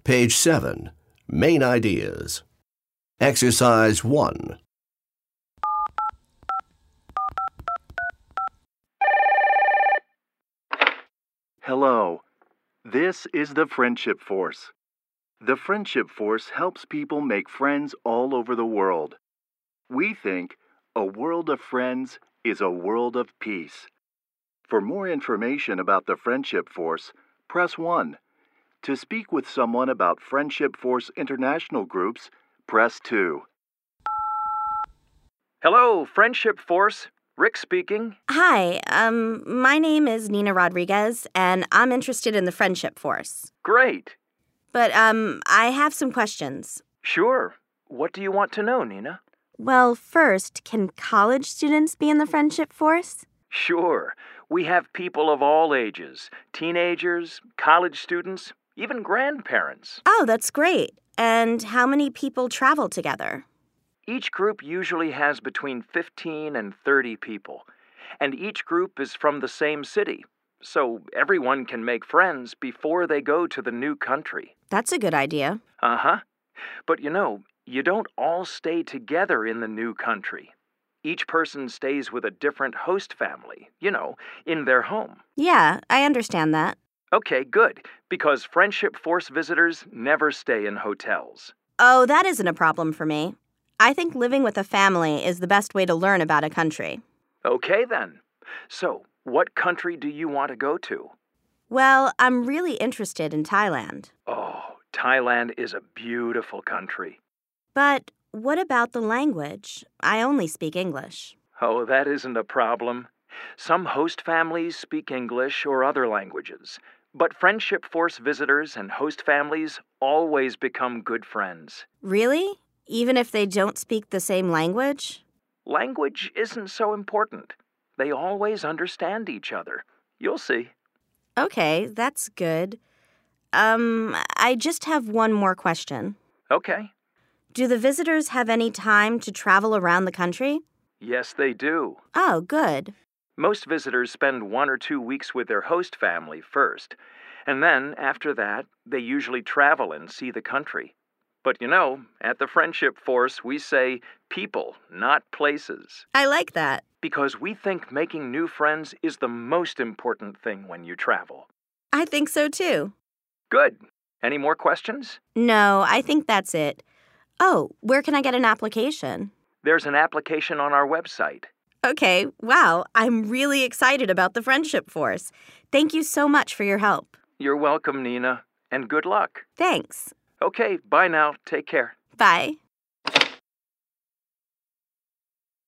Page 7. Main ideas. Exercise 1. Hello. This is the Friendship Force. The Friendship Force helps people make friends all over the world. We think a world of friends is a world of peace. For more information about the Friendship Force, press 1. To speak with someone about Friendship Force International groups, press 2. Hello, Friendship Force. Rick speaking. Hi, my name is Nina Rodriguez, and I'm interested in the Friendship Force. Great. But, I have some questions. Sure. What do you want to know, Nina? Well, first, can college students be in the Friendship Force? Sure. We have people of all ages, teenagers, college students, even grandparents. Oh, that's great. And how many people travel together? Each group usually has between 15 and 30 people, and each group is from the same city, so everyone can make friends before they go to the new country. That's a good idea. Uh-huh. But you don't all stay together in the new country. Each person stays with a different host family, in their home. Yeah, I understand that. Okay, good, because Friendship Force visitors never stay in hotels. Oh, that isn't a problem for me. I think living with a family is the best way to learn about a country. Okay, then. So, what country do you want to go to? Well, I'm really interested in Thailand. Oh, Thailand is a beautiful country. But what about the language? I only speak English. Oh, that isn't a problem. Some host families speak English or other languages, but Friendship Force visitors and host families always become good friends. Really? Even if they don't speak the same language? Language isn't so important. They always understand each other. You'll see. Okay, that's good. I just have one more question. Okay. Do the visitors have any time to travel around the country? Yes, they do. Oh, good. Most visitors spend 1 or 2 weeks with their host family first, and then, after that, they usually travel and see the country. But at the Friendship Force, we say people, not places. I like that. Because we think making new friends is the most important thing when you travel. I think so too. Good. Any more questions? No, I think that's it. Oh, where can I get an application? There's an application on our website. Okay, wow, I'm really excited about the Friendship Force. Thank you so much for your help. You're welcome, Nina, and good luck. Thanks. Okay, bye now. Take care. Bye.